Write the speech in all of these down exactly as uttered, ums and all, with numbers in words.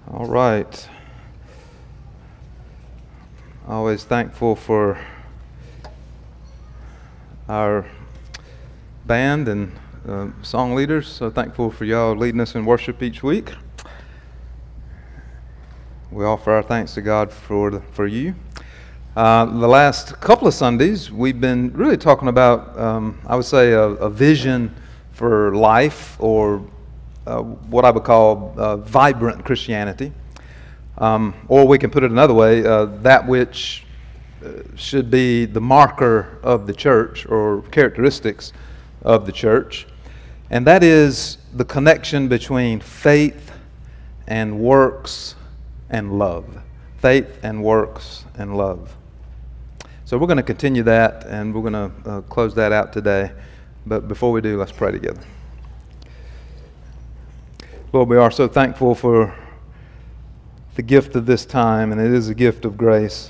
All right. Always thankful for our band and uh, song leaders. So thankful for y'all leading us in worship each week. We offer our thanks to God for the, for you. Uh, the last couple of Sundays, we've been really talking about, um, I would say, a, a vision for life, or uh, what I would call uh, vibrant Christianity. Um, or we can put it another way, uh, that which uh, should be the marker of the church, or characteristics of the church. And that is the connection between faith and works and love. Faith and works and love. So we're going to continue that, and we're going to uh, close that out today. But before we do, let's pray together. Lord, we are so thankful for the gift of this time, and it is a gift of grace.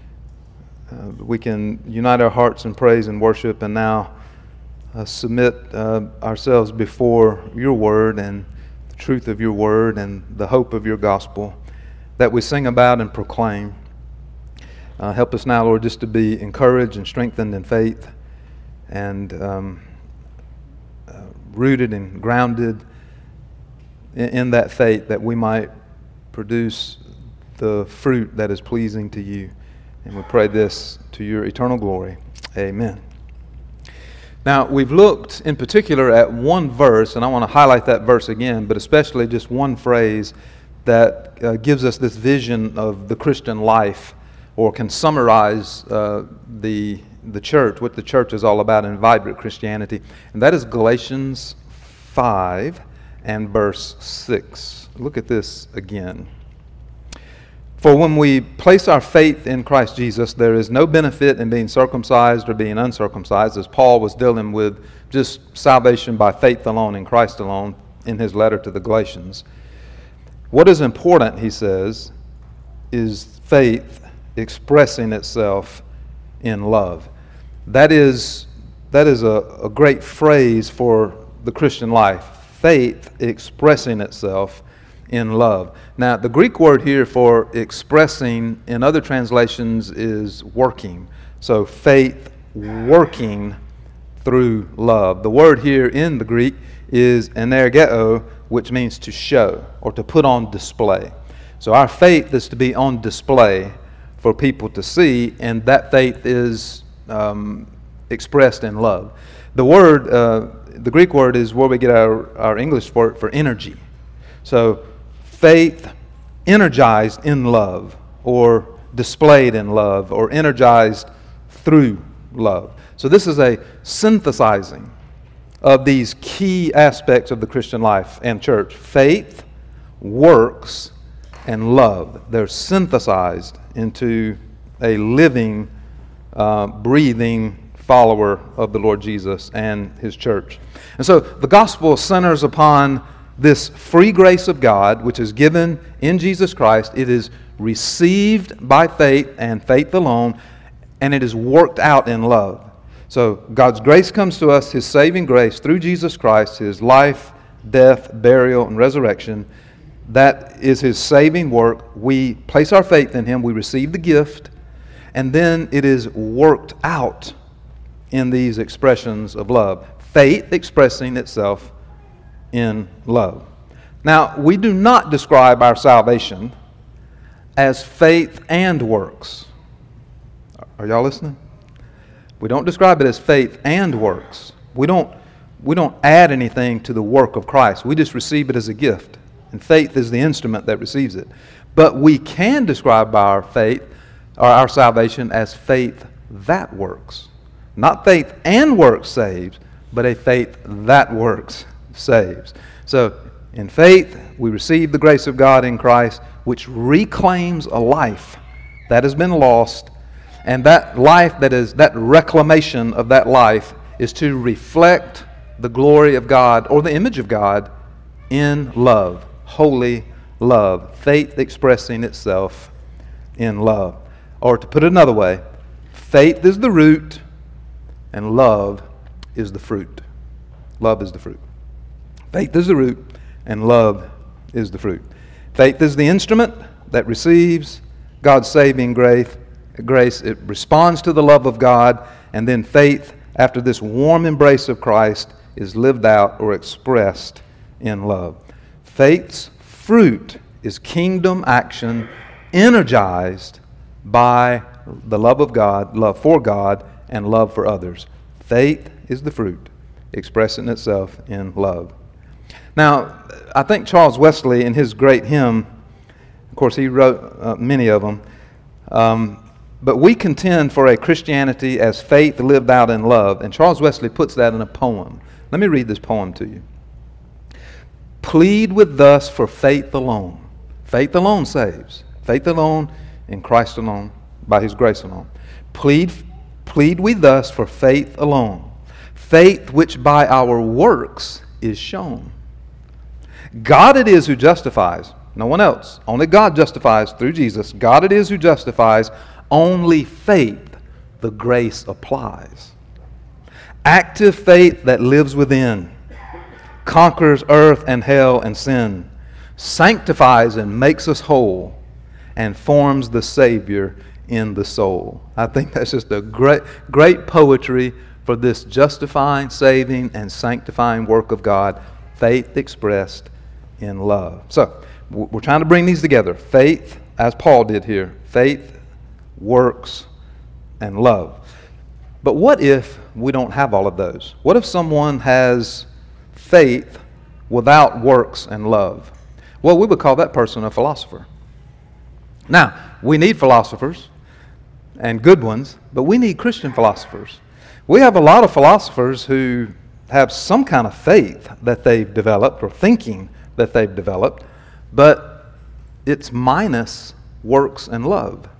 Uh, we can unite our hearts in praise and worship, and now uh, submit uh, ourselves before your word and the truth of your word and the hope of your gospel that we sing about and proclaim. Uh, help us now, Lord, just to be encouraged and strengthened in faith, and um, uh, rooted and grounded in, in that faith, that we might produce the fruit that is pleasing to you. And we pray this to your eternal glory. Amen. Now, we've looked in particular at one verse, and I want to highlight that verse again, but especially just one phrase that uh, gives us this vision of the Christian life, or can summarize uh, the the church, what the church is all about in vibrant Christianity. And that is Galatians five and verse six. Look at this again. For when we place our faith in Christ Jesus, there is no benefit in being circumcised or being uncircumcised, as Paul was dealing with just salvation by faith alone in Christ alone in his letter to the Galatians. What is important, he says, is faith expressing itself in love. That is, that is a, a great phrase for the Christian life. Faith expressing itself in love. Now, the Greek word here for expressing in other translations is working. So faith working through love. The word here in the Greek is energeo, which means to show or to put on display. So our faith is to be on display for people to see, and that faith is um, expressed in love. The word, uh, the Greek word, is where we get our, our English word for energy. So faith energized in love, or displayed in love, or energized through love. So this is a synthesizing of these key aspects of the Christian life and church: faith, works, and love. They're synthesized into a living, uh, breathing follower of the Lord Jesus and his church. And so the gospel centers upon this free grace of God, which is given in Jesus Christ. It is received by faith and faith alone, and it is worked out in love. So God's grace comes to us, his saving grace, through Jesus Christ, his life, death, burial, and resurrection. That is his saving work. We place our faith in him, we receive the gift, and then it is worked out in these expressions of love. Faith expressing itself in love. Now, we do not describe our salvation as faith and works. Are y'all listening? We don't describe it as faith and works. We don't, we don't add anything to the work of Christ. We just receive it as a gift. And faith is the instrument that receives it. But we can describe our faith, or our salvation, as faith that works. Not faith and works saves, but a faith that works saves. So, in faith, we receive the grace of God in Christ, which reclaims a life that has been lost. And that life, that is, that reclamation of that life, is to reflect the glory of God, or the image of God, in love. Holy love. Faith expressing itself in love. Or to put it another way, faith is the root and love is the fruit. Love is the fruit. Faith is the root and love is the fruit. Faith is the instrument that receives God's saving grace. Grace. It responds to the love of God, and then faith, after this warm embrace of Christ, is lived out or expressed in love. Faith's fruit is kingdom action energized by the love of God, love for God, and love for others. Faith is the fruit, expressing itself in love. Now, I think Charles Wesley, in his great hymn, of course, he wrote uh, many of them, um, but we contend for a Christianity as faith lived out in love. And Charles Wesley puts that in a poem. Let me read this poem to you. Plead with us for faith alone. Faith alone saves. Faith alone in Christ alone, by His grace alone. Plead, plead with us for faith alone. Faith which by our works is shown. God it is who justifies, no one else. Only God justifies through Jesus. God it is who justifies. Only faith the grace applies. Active faith that lives within, conquers earth and hell and sin, sanctifies and makes us whole, and forms the Savior in the soul. I think that's just a great, great poetry for this justifying, saving, and sanctifying work of God, faith expressed in love. So, we're trying to bring these together. Faith, as Paul did here, faith, works, and love. But what if we don't have all of those? What if someone has faith without works and love? Well, we would call that person a philosopher. Now, we need philosophers, and good ones, but we need Christian philosophers. We have a lot of philosophers who have some kind of faith that they've developed, or thinking that they've developed, but it's minus works and love.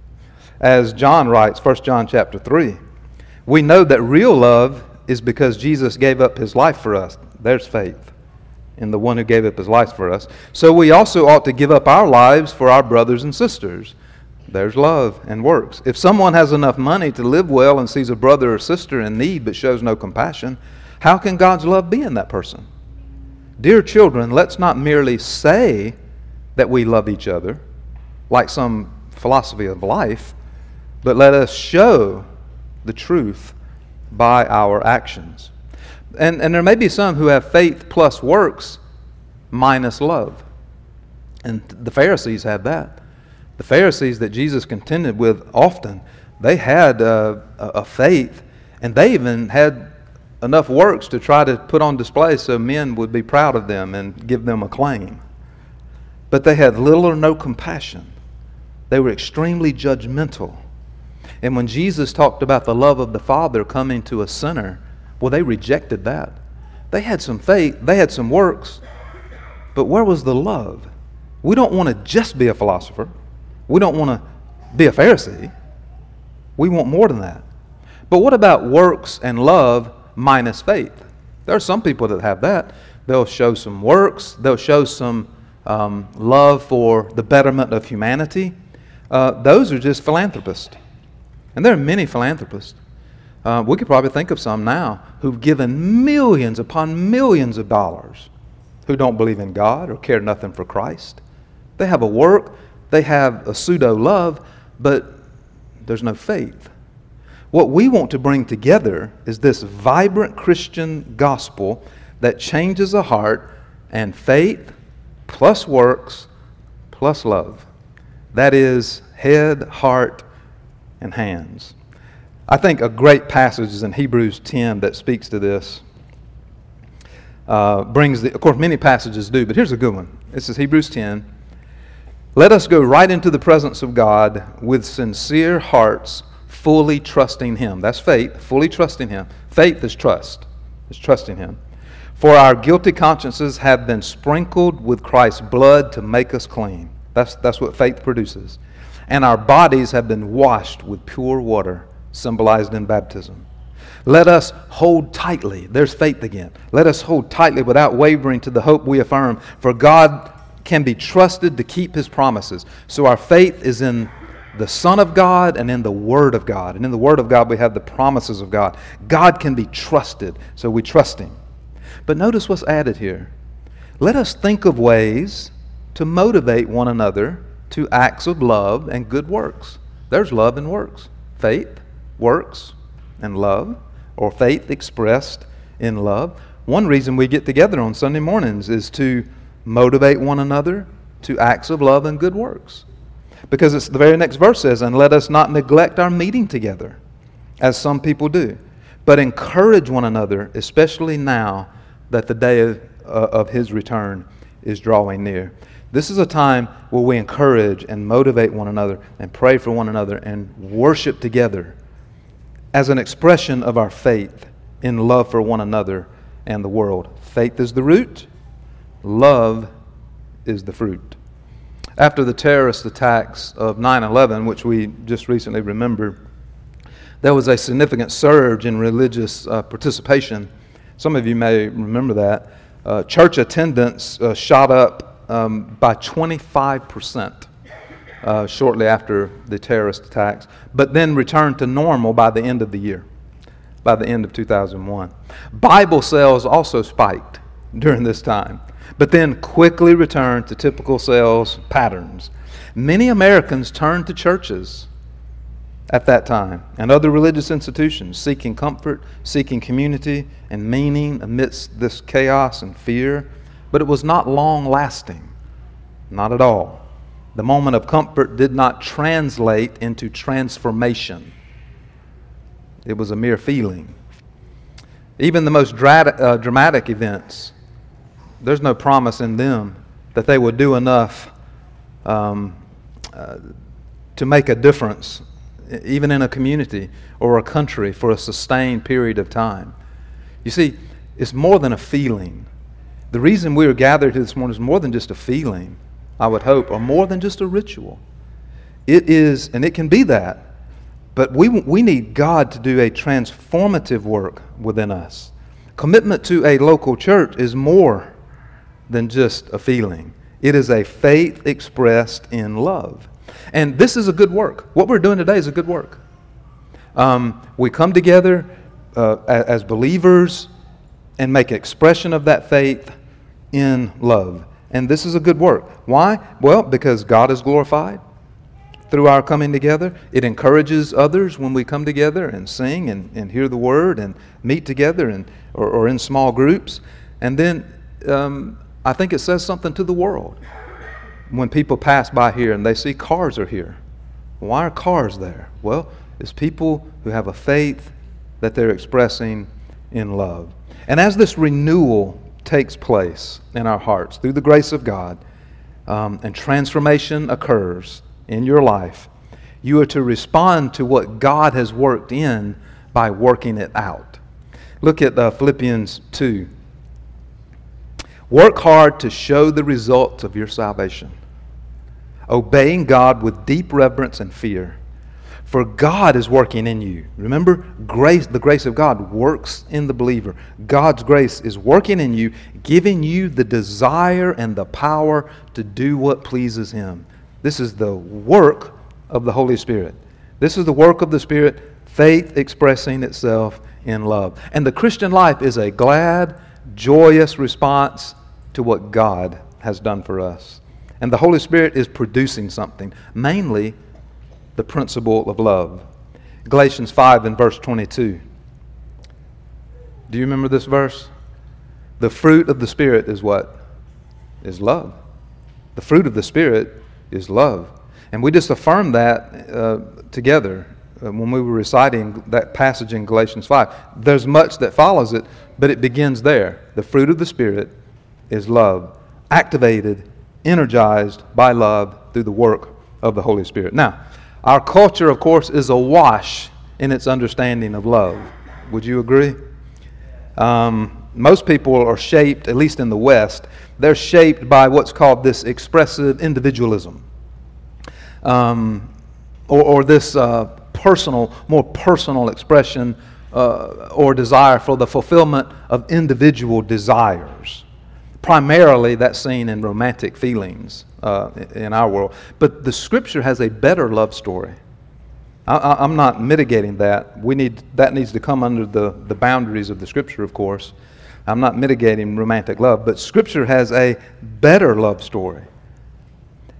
As John writes, First John chapter three, we know that real love is because Jesus gave up His life for us. There's faith in the one who gave up His life for us. So we also ought to give up our lives for our brothers and sisters. There's love and works. If someone has enough money to live well and sees a brother or sister in need but shows no compassion, how can God's love be in that person? Dear children, let's not merely say that we love each other, like some philosophy of life, but let us show the truth by our actions. And, and there may be some who have faith plus works minus love. And the Pharisees had that. The Pharisees that Jesus contended with often, they had uh, a, a faith, and they even had enough works to try to put on display so men would be proud of them and give them acclaim. But they had little or no compassion. They were extremely judgmental. And when Jesus talked about the love of the Father coming to a sinner, well, they rejected that. They had some faith, they had some works, but where was the love? We don't want to just be a philosopher. We don't want to be a Pharisee. We want more than that. But what about works and love minus faith? There are some people that have that. They'll show some works. They'll show some um, love for the betterment of humanity. Uh, those are just philanthropists. And there are many philanthropists. Uh, we could probably think of some now who've given millions upon millions of dollars who don't believe in God or care nothing for Christ. They have a work, they have a pseudo-love, but there's no faith. What we want to bring together is this vibrant Christian gospel that changes a heart, and faith plus works plus love. That is head, heart, and hands. I think a great passage is in Hebrews ten that speaks to this. Uh, brings the, of course, many passages do, but here's a good one. This is Hebrews ten. Let us go right into the presence of God with sincere hearts, fully trusting Him. That's faith, fully trusting Him. Faith is trust, is trusting Him. For our guilty consciences have been sprinkled with Christ's blood to make us clean. That's, that's what faith produces. And our bodies have been washed with pure water, symbolized in baptism. Let us hold tightly. There's faith again. Let us hold tightly without wavering to the hope we affirm. For God can be trusted to keep His promises. So our faith is in the Son of God and in the Word of God. And in the Word of God we have the promises of God. God can be trusted, so we trust Him. But notice what's added here. Let us think of ways to motivate one another to acts of love and good works. There's love and works. Faith, works, and love, or faith expressed in love. One reason we get together on Sunday mornings is to motivate one another to acts of love and good works. Because it's the very next verse says, and let us not neglect our meeting together, as some people do, but encourage one another, especially now that the day of, uh, of His return is drawing near. This is a time where we encourage and motivate one another and pray for one another and worship together as an expression of our faith in love for one another and the world. Faith is the root, love is the fruit. After the terrorist attacks of nine eleven, which we just recently remembered, there was a significant surge in religious uh, participation. Some of you may remember that. Uh, church attendance uh, shot up um, by twenty-five percent uh, shortly after the terrorist attacks, but then returned to normal by the end of the year, by the end of two thousand one. Bible sales also spiked during this time, but then quickly returned to typical sales patterns. Many Americans turned to churches at that time and other religious institutions, seeking comfort, seeking community and meaning amidst this chaos and fear. But it was not long lasting, not at all. The moment of comfort did not translate into transformation. It was a mere feeling. Even the most dra- uh, dramatic events, there's no promise in them that they will do enough um, uh, to make a difference, even in a community or a country, for a sustained period of time. You see, it's more than a feeling. The reason we are gathered here this morning is more than just a feeling, I would hope, or more than just a ritual. It is, and it can be that, but we we need God to do a transformative work within us. Commitment to a local church is more than just a feeling. It is a faith expressed in love. And this is a good work. What we're doing today is a good work. Um, we come together uh, as believers and make expression of that faith in love. And this is a good work. Why? Well, because God is glorified through our coming together. It encourages others when we come together and sing and, and hear the word and meet together and or, or in small groups. And then um, I think it says something to the world. When people pass by here and they see cars are here. Why are cars there? Well, it's people who have a faith that they're expressing in love. And as this renewal takes place in our hearts through the grace of God, um, and transformation occurs in your life, you are to respond to what God has worked in by working it out. Look at uh, Philippians two. Work hard to show the results of your salvation, obeying God with deep reverence and fear. For God is working in you. Remember, grace, the grace of God works in the believer. God's grace is working in you, giving you the desire and the power to do what pleases Him. This is the work of the Holy Spirit. This is the work of the Spirit, faith expressing itself in love. And the Christian life is a glad, joyous response to what God has done for us. And the Holy Spirit is producing something, mainly the principle of love. Galatians five and verse twenty-two. Do you remember this verse? The fruit of the Spirit is what? Is love. The fruit of the Spirit is love. And we just affirmed that uh, together uh, when we were reciting that passage in Galatians five. There's much that follows it, but it begins there. The fruit of the Spirit is love, activated, energized by love through the work of the Holy Spirit. Now, our culture, of course, is awash in its understanding of love. Would you agree? Um, most people are shaped, at least in the West, they're shaped by what's called this expressive individualism. Um, or, or this uh, personal, more personal expression uh, or desire for the fulfillment of individual desires. Primarily, that's seen in romantic feelings uh, in our world. But the Scripture has a better love story. I, I, I'm not mitigating that. We need that needs to come under the, the boundaries of the Scripture, of course. I'm not mitigating romantic love, but Scripture has a better love story.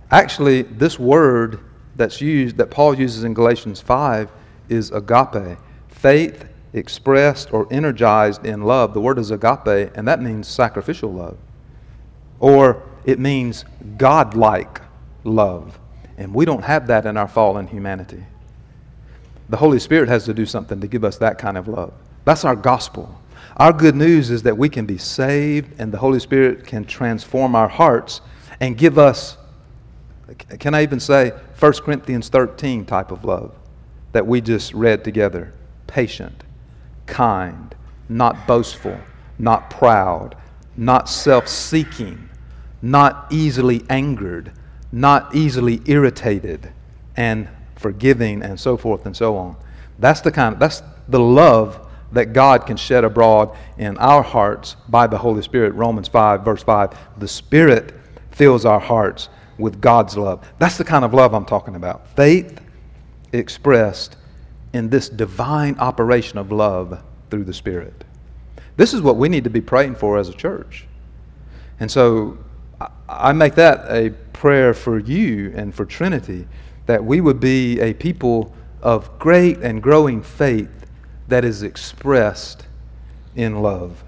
Actually, this word that's used, that Paul uses in Galatians five, is agape. Faith expressed or energized in love. The word is agape, and that means sacrificial love. Or it means God-like love. And we don't have that in our fallen humanity. The Holy Spirit has to do something to give us that kind of love. That's our gospel. Our good news is that we can be saved, and the Holy Spirit can transform our hearts and give us, can I even say, First Corinthians thirteen type of love that we just read together. Patient, kind, not boastful, not proud, not self-seeking, not easily angered, not easily irritated, and forgiving, and so forth and so on. That's the kind of, that's the love that God can shed abroad in our hearts by the Holy Spirit. Romans five, verse five. The Spirit fills our hearts with God's love. That's the kind of love I'm talking about. Faith expressed in this divine operation of love through the Spirit. This is what we need to be praying for as a church. And so I make that a prayer for you and for Trinity, that we would be a people of great and growing faith that is expressed in love.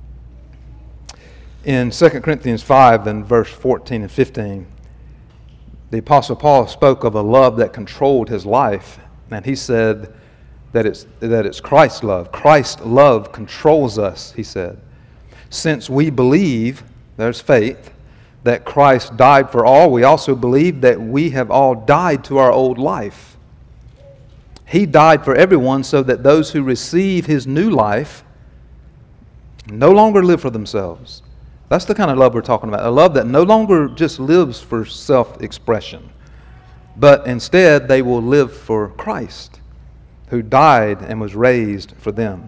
In Second Corinthians five and verse fourteen and fifteen, the Apostle Paul spoke of a love that controlled his life, and he said that it's, that it's Christ's love. Christ's love controls us, he said. Since we believe, there's faith, that Christ died for all, we also believe that we have all died to our old life. He died for everyone so that those who receive His new life no longer live for themselves. That's the kind of love we're talking about. A love that no longer just lives for self-expression, but instead they will live for Christ, who died and was raised for them.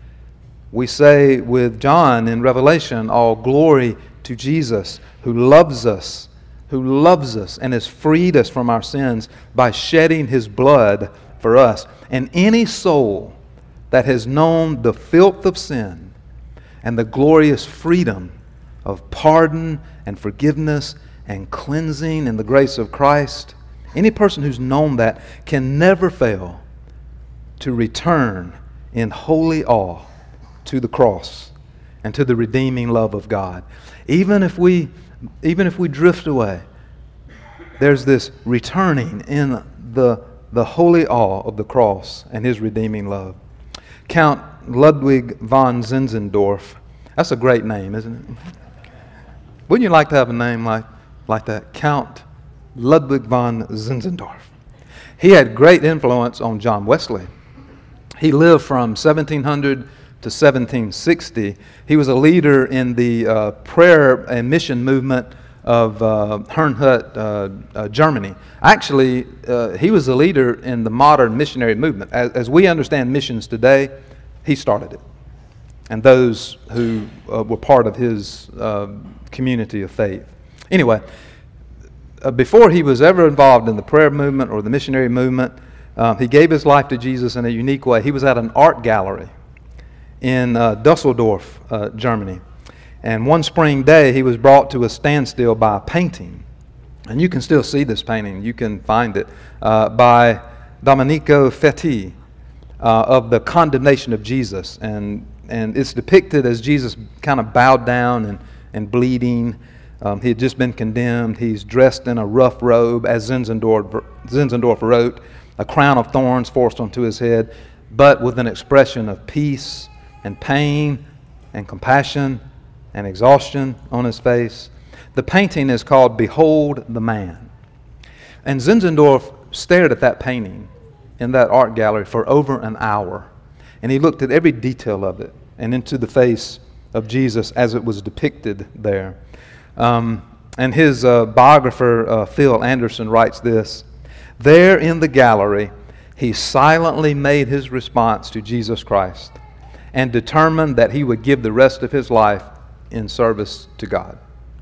We say with John in Revelation, all glory to Jesus, who loves us, who loves us and has freed us from our sins by shedding His blood for us. And any soul that has known the filth of sin and the glorious freedom of pardon and forgiveness and cleansing in the grace of Christ, any person who's known that can never fail to return in holy awe to the cross and to the redeeming love of God. Even if we, even if we drift away, there's this returning in the, the holy awe of the cross and His redeeming love. Count Ludwig von Zinzendorf. That's a great name, isn't it? Wouldn't you like to have a name like, like that? Count Ludwig von Zinzendorf. He had great influence on John Wesley. He lived from seventeen hundred to seventeen sixty. He was a leader in the uh, prayer and mission movement of uh, Herrnhut, uh, uh, Germany. Actually, uh, he was a leader in the modern missionary movement. As, as we understand missions today, he started it. And those who uh, were part of his uh, community of faith. Anyway, uh, before he was ever involved in the prayer movement or the missionary movement, um, he gave his life to Jesus in a unique way. He was at an art gallery in uh, Dusseldorf, uh, Germany. And one spring day, he was brought to a standstill by a painting. And you can still see this painting. You can find it uh, by Domenico Fetti uh, of the condemnation of Jesus. And and it's depicted as Jesus kind of bowed down and, and bleeding. Um, he had just been condemned. He's dressed in a rough robe, as Zinzendorf, Zinzendorf wrote, a crown of thorns forced onto his head, but with an expression of peace and pain and compassion and exhaustion on his face. The painting is called Behold the Man. And Zinzendorf stared at that painting in that art gallery for over an hour. And he looked at every detail of it and into the face of Jesus as it was depicted there. Um, and his uh, biographer, uh, Phil Anderson, writes this: there in the gallery, he silently made his response to Jesus Christ and determined that he would give the rest of his life in service to God.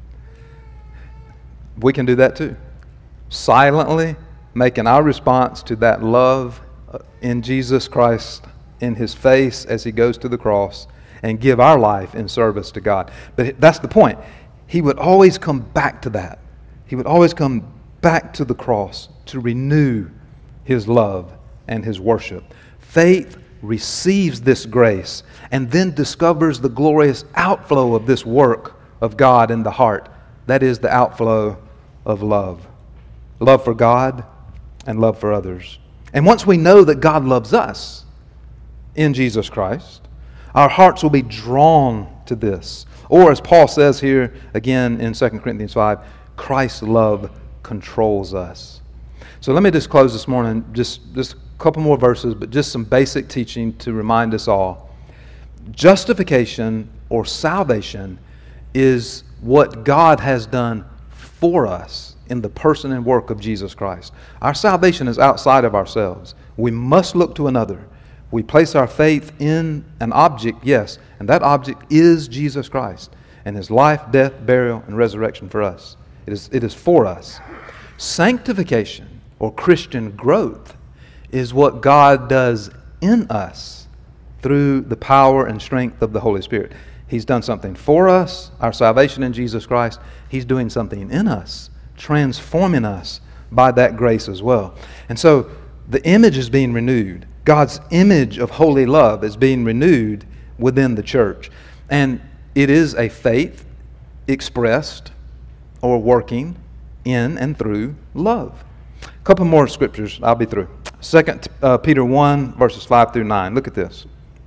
We can do that too. Silently making our response to that love in Jesus Christ, in His face as He goes to the cross, and give our life in service to God. But that's the point. He would always come back to that. He would always come back to the cross to renew His love and His worship. Faith receives this grace and then discovers the glorious outflow of this work of God in the heart. That is the outflow of love. Love for God and love for others. And once we know that God loves us in Jesus Christ, our hearts will be drawn to this. Or as Paul says here again in Second Corinthians five, Christ's love controls us. So let me just close this morning, just, just a couple more verses, but just some basic teaching to remind us all. Justification or salvation is what God has done for us in the person and work of Jesus Christ. Our salvation is outside of ourselves. We must look to another. We place our faith in an object, yes, and that object is Jesus Christ and His life, death, burial, and resurrection for us. It is, it is for us. Sanctification or Christian growth is what God does in us through the power and strength of the Holy Spirit. He's done something for us, our salvation in Jesus Christ. He's doing something in us, transforming us by that grace as well. And so the image is being renewed. God's image of holy love is being renewed within the church. And it is a faith expressed or working in and through love. A couple more scriptures, I'll be through. Second uh, Peter one, verses five through nine. Look at this.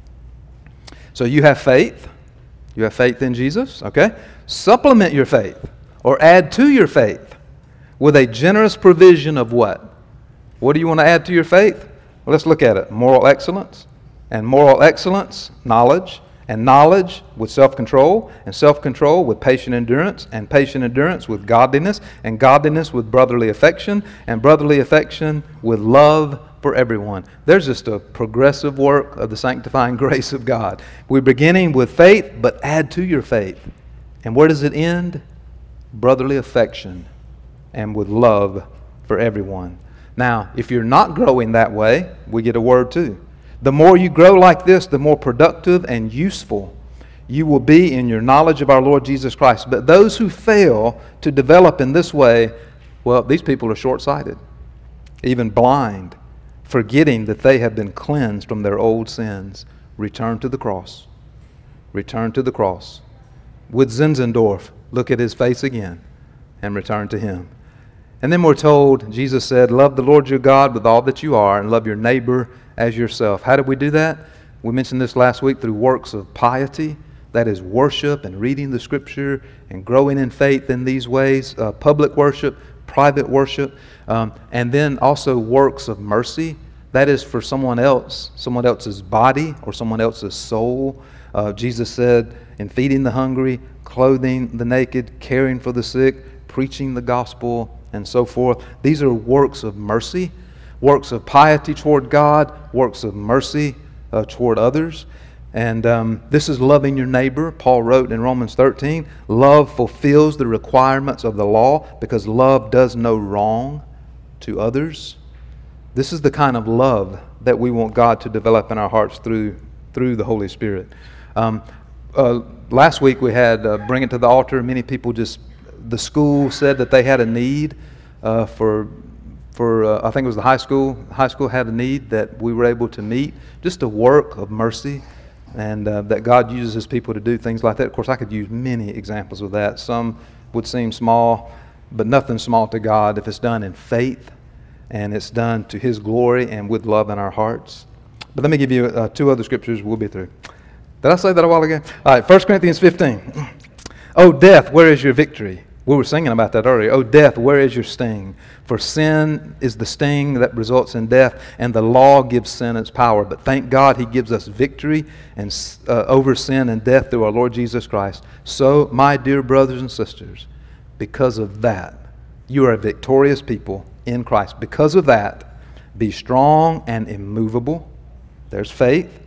So you have faith. You have faith in Jesus, okay? Supplement your faith or add to your faith with a generous provision of what? What do you want to add to your faith? Well, let's look at it. Moral excellence. And moral excellence, knowledge. And knowledge with self-control. And self-control with patient endurance. And patient endurance with godliness. And godliness with brotherly affection. And brotherly affection with love for everyone. There's just a progressive work of the sanctifying grace of God. We're beginning with faith, but add to your faith. And where does it end? Brotherly affection and with love for everyone. Now, if you're not growing that way, we get a word too. The more you grow like this, the more productive and useful you will be in your knowledge of our Lord Jesus Christ. But those who fail to develop in this way, well, these people are short-sighted, even blind, forgetting that they have been cleansed from their old sins. Return to the cross. Return to the cross. With Zinzendorf, look at his face again and return to Him. And then we're told, Jesus said, love the Lord your God with all that you are and love your neighbor as yourself. How did we do that? We mentioned this last week through works of piety. That is worship and reading the Scripture and growing in faith in these ways. Uh, public worship, private worship, um, and then also works of mercy. That is for someone else, someone else's body or someone else's soul. Uh, Jesus said, in feeding the hungry, clothing the naked, caring for the sick, preaching the gospel, and so forth. These are works of mercy, works of piety toward God, works of mercy uh, toward others. And um, this is loving your neighbor. Paul wrote in Romans thirteen, love fulfills the requirements of the law because love does no wrong to others. This is the kind of love that we want God to develop in our hearts through through the Holy Spirit. Um, uh, last week we had uh, Bring It to the Altar. Many people just, the school said that they had a need uh, for, for uh, I think it was the high school. High school had a need that we were able to meet. Just a work of mercy. And uh, that God uses His people to do things like that. Of course, I could use many examples of that. Some would seem small, but nothing small to God if it's done in faith and it's done to His glory and with love in our hearts. But let me give you uh, two other scriptures. We'll be through. Did I say that a while ago? All right, First Corinthians fifteen. Oh, death, where is your victory? We were singing about that earlier. Oh, death, where is your sting? For sin is the sting that results in death, and the law gives sin its power. But thank God He gives us victory and uh, over sin and death through our Lord Jesus Christ. So, my dear brothers and sisters, because of that, you are a victorious people in Christ. Because of that, be strong and immovable. There's faith.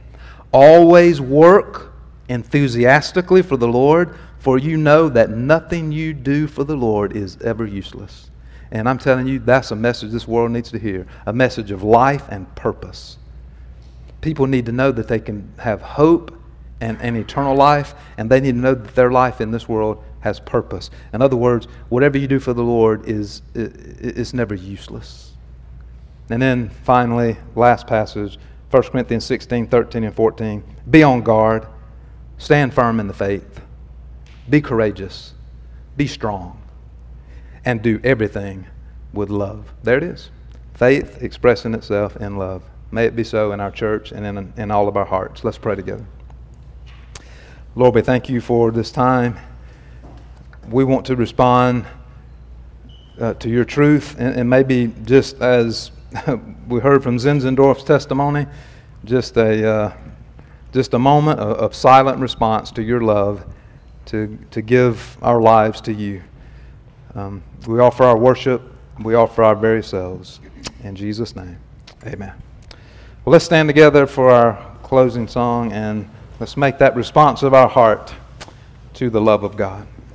Always work enthusiastically for the Lord, for you know that nothing you do for the Lord is ever useless. And I'm telling you, that's a message this world needs to hear. A message of life and purpose. People need to know that they can have hope and, and eternal life, and they need to know that their life in this world has purpose. In other words, whatever you do for the Lord is, is never useless. And then finally, last passage, First Corinthians sixteen, thirteen, and fourteen. Be on guard. Stand firm in the faith. Be courageous. Be strong. And do everything with love. There it is. Faith expressing itself in love. May it be so in our church and in, in all of our hearts. Let's pray together. Lord, we thank you for this time. We want to respond uh, to your truth, and, and maybe just as we heard from Zinzendorf's testimony, just a uh, just a moment of, of silent response to your love, to to give our lives to you. Um, we offer our worship. We offer our very selves. In Jesus' name, amen. Well, let's stand together for our closing song, and let's make that response of our heart to the love of God.